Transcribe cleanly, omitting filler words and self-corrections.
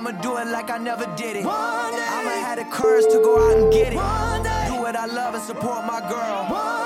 I'ma do it like I never did it. I'ma have the courage to go out and get it. Do what I love and support my girl.